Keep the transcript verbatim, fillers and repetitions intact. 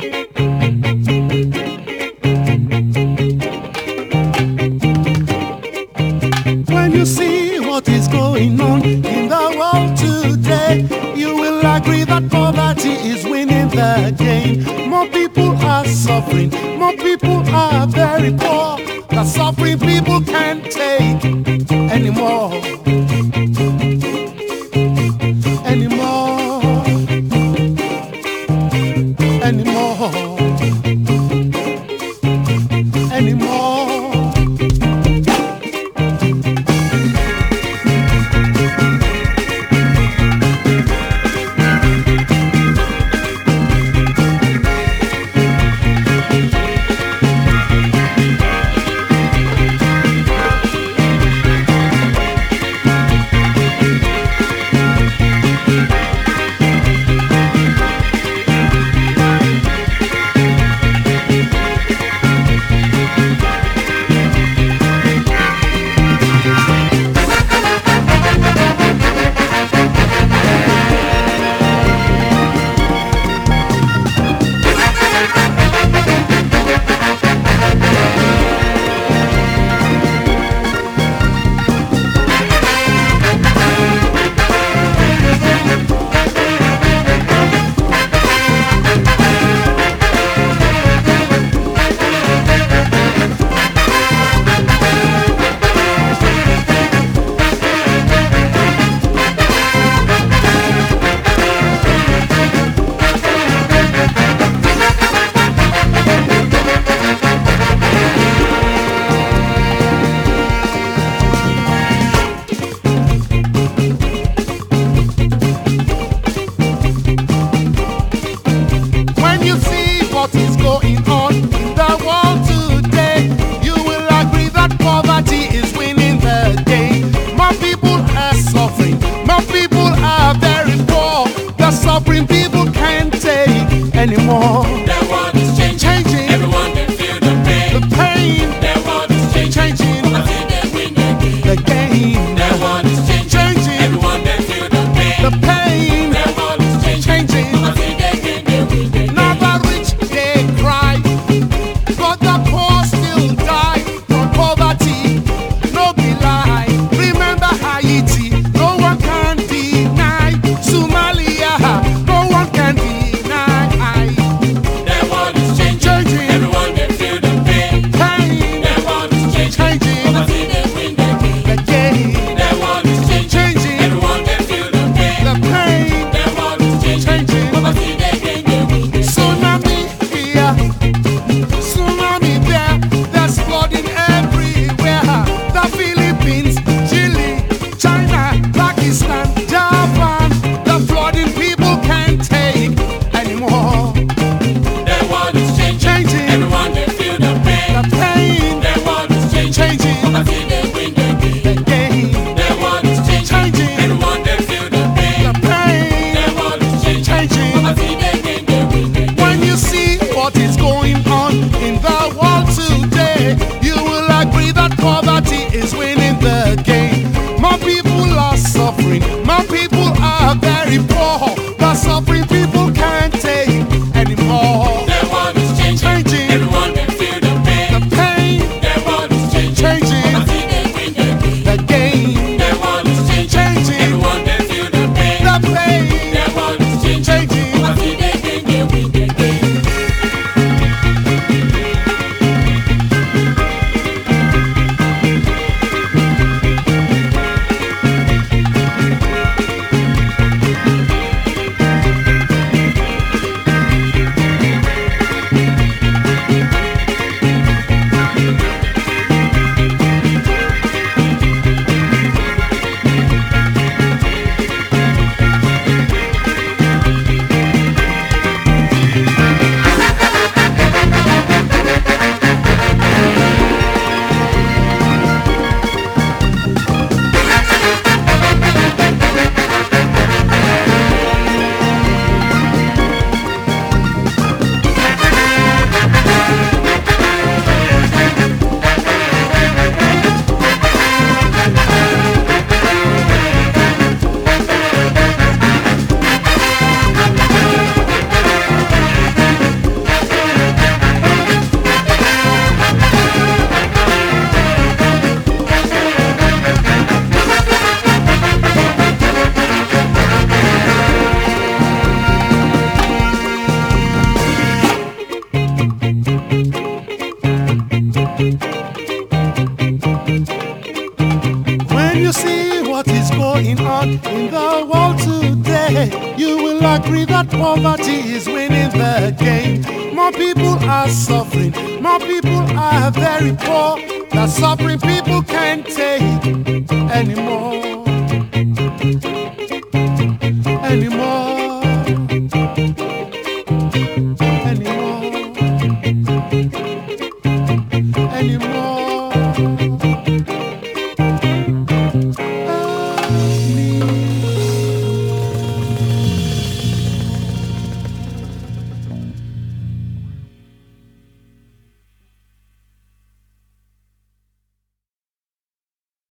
When you see what is going on in the world today, you will agree that poverty is winning the game. More people are suffering, more people are very poor. The suffering people can't take anymore, anymore, anymore, anymore. What is going on in the world today, you will agree that poverty is winning the game. More people are suffering, more people are very poor. The suffering people can't take anymore. Their world is changing, changing. Everyone can feel the pain. The pain. Their world is changing, changing. Until they win the game. The game. Their world is changing, changing. Everyone can feel the pain. The pain. Their world is changing, changing. Until they win the game. Now the rich they cry, but the poor still die from poverty. No be lie. Remember Haiti, no one can deny. Somalia, no one can deny. agree that poverty is winning the game. More people are suffering, more people are very poor. The suffering people can't take anymore.